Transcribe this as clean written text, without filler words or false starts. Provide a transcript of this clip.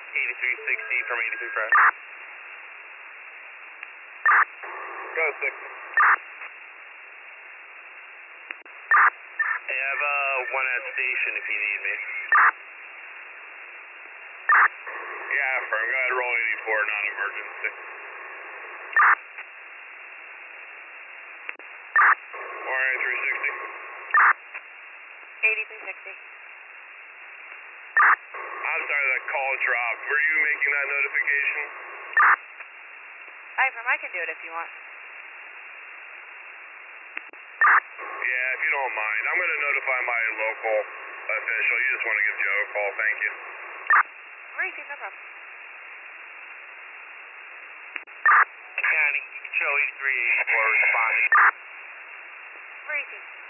8360 from 83 Press. Go 6. Hey, I have one at station if you need me. Yeah, firm. Go ahead, roll 84, non-emergency. Or 8360. 8360. I'm sorry, that call dropped. Were you making that notification? Hi, I can do it if you want. Yeah, if you don't mind. I'm going to notify my local official. You just want to give Joe a call. Thank you. Great, no problem. County, show 8384 responding. Great.